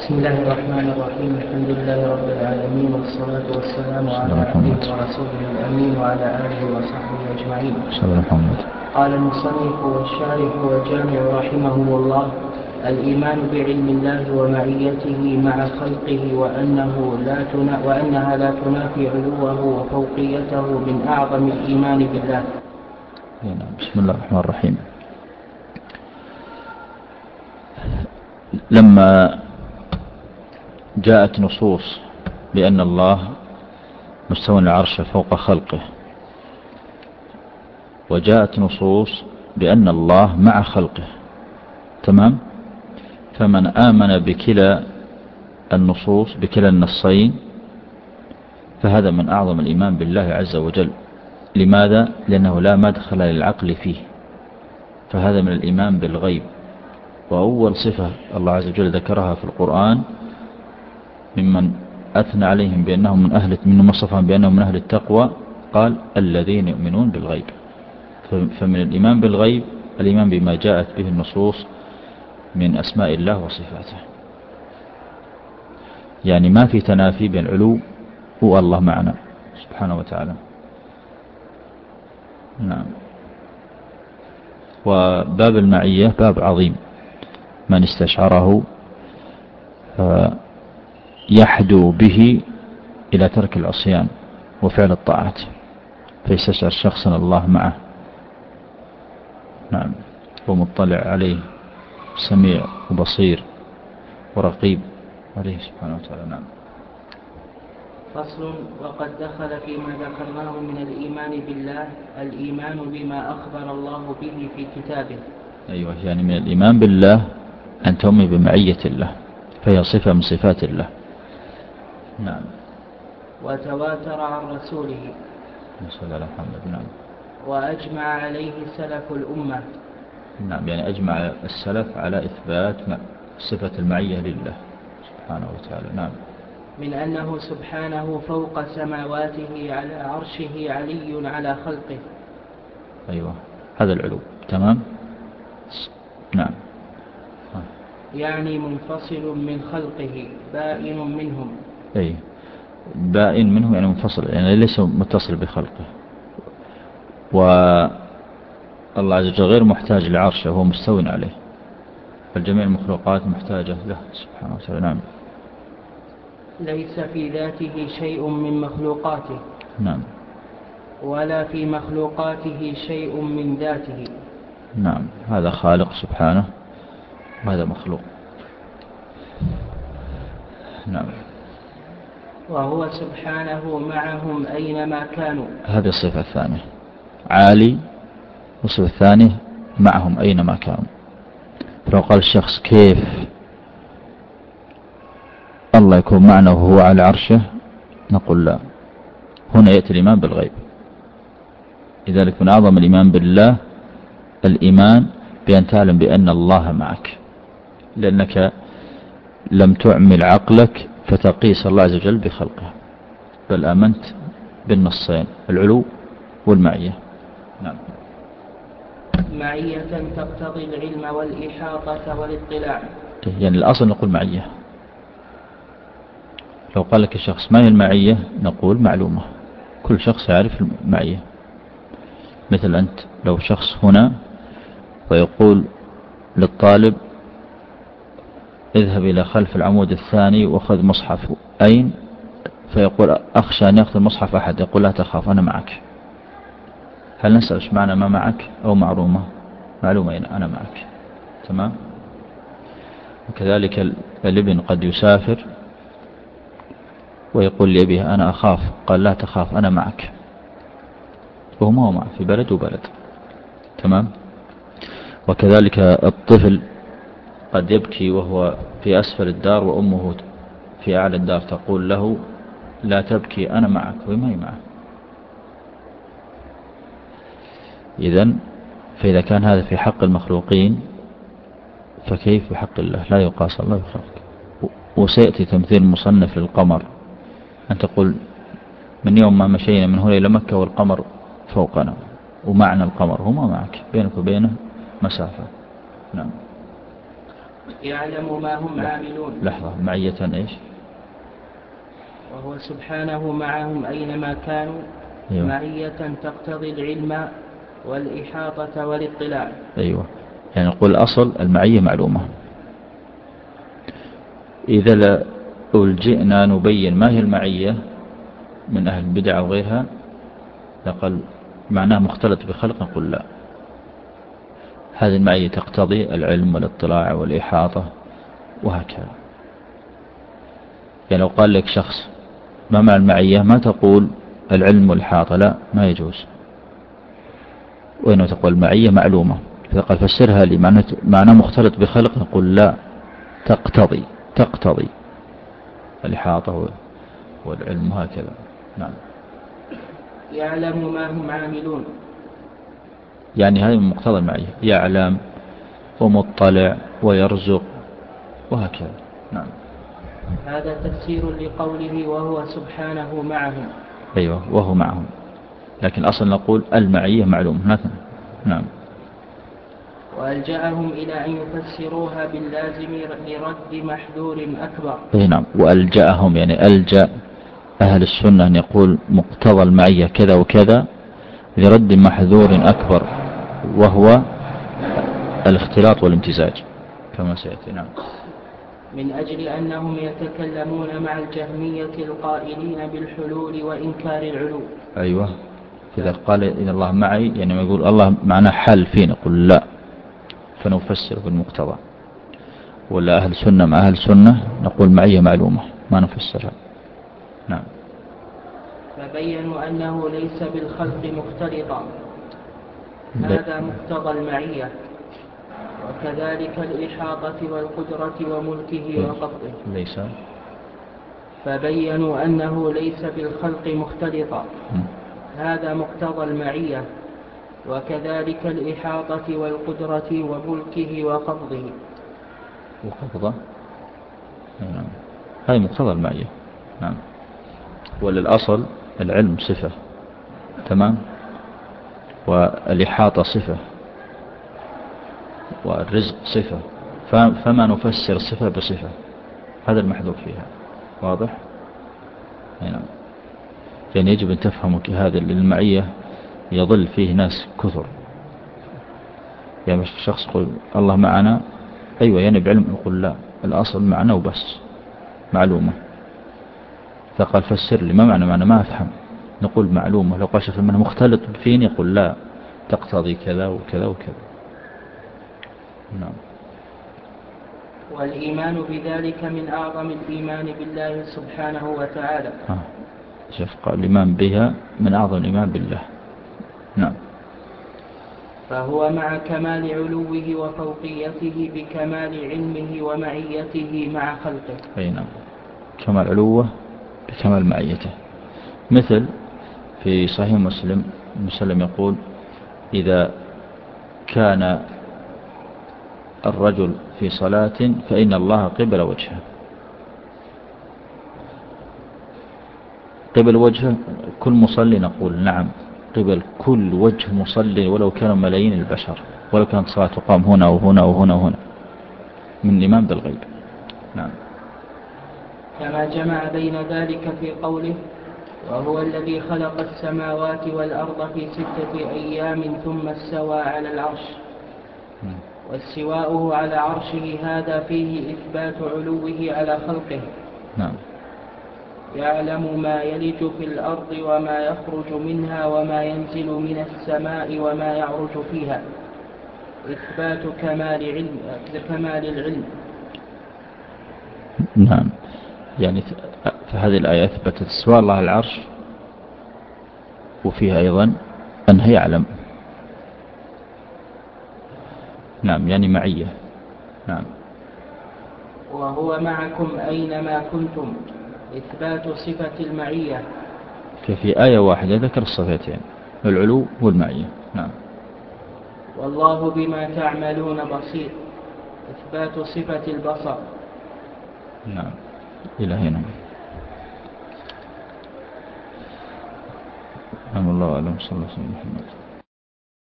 بسم الله الرحمن الرحيم. الحمد لله رب العالمين، والصلاة والسلام على عبده ورسوله الأمين وعلى آله وصحبه أجمعين. قال المصنف والشارح والجامع رحمه الله: الإيمان بعلم الله ومعيته مع خلقه وأنها لا تنافي علوه وفوقيته من أعظم الإيمان بالله. بسم الله الرحمن الرحيم. لما جاءت نصوص بأن الله مستوى العرش فوق خلقه، وجاءت نصوص بأن الله مع خلقه، تمام؟ فمن آمن بكلا النصوص بكلا النصين فهذا من أعظم الإيمان بالله عز وجل. لماذا؟ لأنه لا مدخل للعقل فيه، فهذا من الإيمان بالغيب. وأول صفة الله عز وجل ذكرها في القرآن ممن أثنى عليهم بأنهم من وصفهم بأنهم من أهل التقوى قال الذين يؤمنون بالغيب. فمن الإيمان بالغيب الإيمان بما جاءت به النصوص من أسماء الله وصفاته، يعني ما في تنافي بين العلو والله معنا سبحانه وتعالى. نعم. وباب المعية باب عظيم، من استشعره يحدو به إلى ترك العصيان وفعل الطاعات، فيستشعر شخصا الله معه، نعم، ومطلع عليه، سميع وبصير ورقيب عليه سبحانه وتعالى. نعم. فصل: وقد دخل فيما ذكرناه من الإيمان بالله الإيمان بما أخبر الله به في كتابه. أيوة، يعني من الإيمان بالله أن تؤمن بمعية الله، فهي صفة من صفات الله. نعم. وتواتر عن رسوله. صلى الله عليه وسلم. نعم. وأجمع عليه سلف الأمة. نعم، يعني أجمع السلف على إثبات صفة المعية لله سبحانه وتعالى. نعم. من أنه سبحانه فوق سماواته على عرشه علي على خلقه. أيوة، هذا العلو، تمام. نعم. يعني منفصل من خلقه بائن منهم. أي، بائن منهم يعني منفصل، يعني ليس متصل بخلقه. والله عز وجل غير محتاج لعرشه، هو مستو عليه، فالجميع المخلوقات محتاجة له سبحانه وتعالى. نعم. ليس في ذاته شيء من مخلوقاته. نعم. ولا في مخلوقاته شيء من ذاته. نعم، هذا خالق سبحانه وهذا مخلوق. نعم. وهو سبحانه معهم أينما كانوا. هذه الصفة الثانية، عالي. والصفة الثانية معهم أينما كانوا. لو قال الشخص كيف الله يكون معنا وهو على عرشه، نقول لا، هنا يأتي الإيمان بالغيب. لذلك من أعظم الإيمان بالله الإيمان بأن تعلم بأن الله معك، لأنك لم تعمل عقلك فتقيس الله عز وجل بخلقه، بل آمنت بالنصين، العلو والمعية. نعم. معية تقتضي العلم والإحاطة والاطلاع. يعني الأصل نقول معية. لو قال لك الشخص ما هي المعية، نقول معلومة، كل شخص يعرف المعية. مثل أنت لو شخص هنا ويقول للطالب اذهب إلى خلف العمود الثاني وخذ مصحف، أين؟ فيقول أخشى أن يأخذ مصحف أحد، يقول لا تخاف أنا معك. هل نسأل ايش معنى ما معك أو معلومة؟ معلومة أنا معك، تمام. وكذلك الابن قد يسافر ويقول لأبيه أنا أخاف، قال لا تخاف أنا معك، وهو ما هو معه في بلد وبلد، تمام. وكذلك الطفل قد يبكي وهو في أسفل الدار وأمه في أعلى الدار تقول له لا تبكي أنا معك، وما هي معه. إذن فإذا كان هذا في حق المخلوقين فكيف بحق الله؟ لا يقاس الله بخلقه. وسيأتي تمثيل مصنف للقمر، أن تقول من يوم ما مشينا من هنا إلى مكة والقمر فوقنا ومعنا القمر، هما معك، بينك وبينه مسافة. نعم. يعلم ما هم عاملون. لحظة، معية إيش؟ وهو سبحانه معهم أينما كانوا. أيوة. معية تقتضي العلم والإحاطة والاطلاع. أيوة، يعني نقول أصل المعية معلومة. إذا جئنا نبين ما هي المعية من أهل البدع وغيرها نقول معناه مختلط بخلق، نقول لا، هذه المعية تقتضي العلم والاطلاع والإحاطة وهكذا. يعني لو قال لك شخص ما معنى المعية، ما تقول العلم والإحاطة، لا، ما يجوز، وإنما تقول المعية معلومة. إذا قال فسرها لي معناه مختلط بخلق، نقول لا، تقتضي الإحاطة والعلم هكذا. نعم. يعلم ما هم عاملون، يعني هذا من مقتضى المعية، يعلم ومطلع ويرزق وهكذا. نعم. هذا تفسير لقوله وهو سبحانه معهم. أيوة، وهو معهم، لكن أصلا نقول المعية معلوم. نعم. وألجأهم إلى أن يفسروها باللازم لرد محذور أكبر. نعم، وألجأهم يعني ألجأ أهل السنة أن يقول مقتضى المعية كذا وكذا لرد محذور أكبر، وهو الاختلاط والامتزاج كما سيأتي. نعم. من أجل أنهم يتكلمون مع الجهمية القائلين بالحلول وإنكار العلو. أيوة، إذا قال إن الله معي يعني ما يقول الله معنا حل فينا، نقول لا، فنفسر بالمقتضى. ولا أهل سنة مع أهل سنة نقول معية معلومة ما نفسرها. نعم. فبينوا أنه ليس بالخلق مختلطا، هذا مقتضى المعية، وكذلك الإحاطة والقدرة وملكه وقبضه. ليس. فبينوا أنه ليس بالخلق مختلطا، هذا مقتضى المعية، وكذلك الإحاطة والقدرة وملكه وقبضه. وقبضة. نعم، هذه مقتضى المعية. نعم. وللأصل العلم صفة، تمام، والإحاطة صفة، والرزق صفة، فما نفسر صفة بصفة، هذا المحذور فيها. واضح؟ نعم. يعني يجب أن تفهموا هذا المعية يضل فيه ناس كثر. يعني مش شخص يقول الله معنا، أيوة يعني بعلم، نقول لا، الأصل معنا وبس، معلومة. فقال فسر لي ما معنى ما أفهم، نقول معلومة. لو قال شخص منه مختلط فيني، يقول لا، تقتضي كذا وكذا وكذا. نعم. والإيمان بذلك من أعظم الإيمان بالله سبحانه وتعالى. شوف، قال الإيمان بها من أعظم الإيمان بالله. نعم. فهو مع كمال علوه وفوقيته بكمال علمه ومعيته مع خلقه. أي نعم، كمال علوه بكمال معيته. مثل في صحيح مسلم يقول إذا كان الرجل في صلاة فإن الله قبل وجهه. قبل وجهه كل مصلي، نقول نعم، قبل كل وجه مصلي ولو كانوا ملايين البشر، ولو كانت صلاة تقام هنا وهنا وهنا وهنا، من الإيمان بالغيب. نعم. كما جمع بين ذلك في قوله وهو الذي خلق السماوات والأرض في 6 أيام ثم استوى على العرش. واستواؤه على عرشه هذا فيه إثبات علوه على خلقه. نعم. يعلم ما يلج في الأرض وما يخرج منها وما ينزل من السماء وما يعرج فيها، إثبات كمال العلم. نعم، يعني في هذه الآية أثبتت استواء الله على العرش، وفيها أيضا أنه يعلم. نعم، يعني معية. نعم. وهو معكم أينما كنتم، إثبات صفة المعية. ففي آية واحدة ذكر الصفتين، العلو والمعية. نعم. والله بما تعملون بصير، إثبات صفة البصر. نعم، إلى هنا. نعم، الله أعلم. صلى الله عليه وسلم.